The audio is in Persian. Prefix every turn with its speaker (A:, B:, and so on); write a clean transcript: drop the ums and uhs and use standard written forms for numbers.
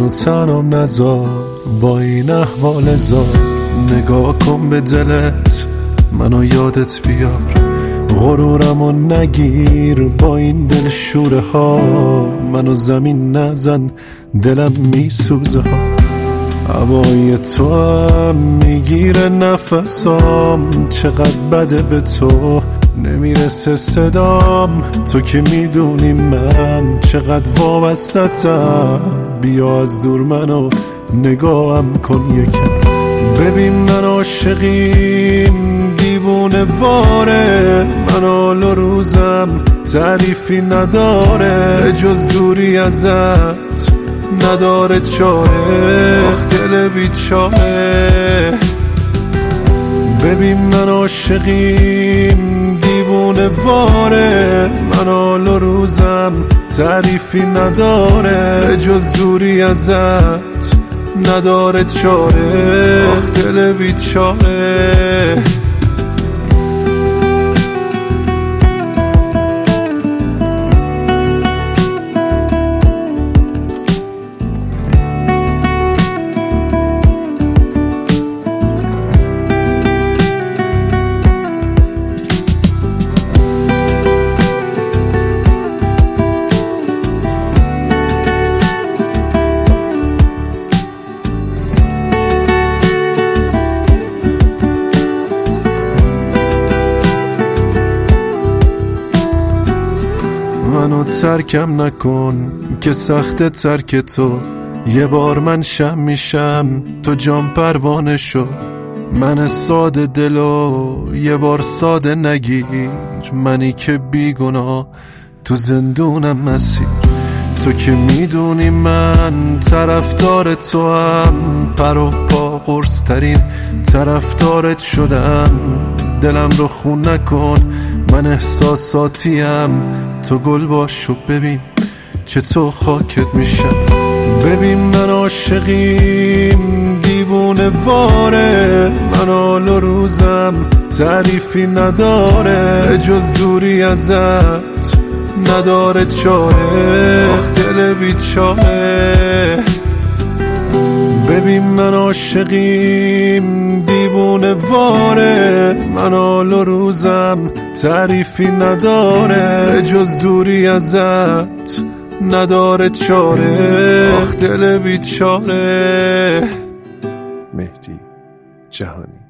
A: منو تنام نذار با این احوال زار. نگاه کن به دلت منو یادت بیار، غرورمو نگیر با این دل شوره ها. منو زمین نزن دلم میسوزه ها. هوای تو هم میگیره نفسام، چقدر بده به تو نمیرسه صدام. تو که میدونی من چقدر وابستتم، بیا از دور منو نگاهم کن یکم. ببین من عاشقیم دیوونه واره، من حال و روزم تعریفی نداره، جز دوری ازت نداره چاره. آخ دل بیچاره. ببین من عاشقیم دیوونه واره، من حال و روزم تعریفی نداره، جز دوری ازت نداره چاره. آخ دل بیچاره. منو ترکم نکن که سخت ترک تو، یه بار من شم میشم تو جام پروانه شو. من ساده دلو یه بار ساده نگیر، منی که بیگناه تو زندونم مسیر. تو که میدونی من طرفدار تو هم، پر و پا قرص ترین طرفدارت شدم. دلم رو خون نکن من احساساتیم، تو گل باش و ببین چه تو خاکت میشم. ببین من عاشقیم دیوونه واره، من حال و روزم تعریفی نداره، جز دوری ازت نداره چاره. آخ دل بیچاره. ببین من عاشقیم دیوونه واره، من حال و روزم تعریفی نداره، جز دوری ازت نداره چاره. آخ دل بیچاره.
B: مهدی جهانی.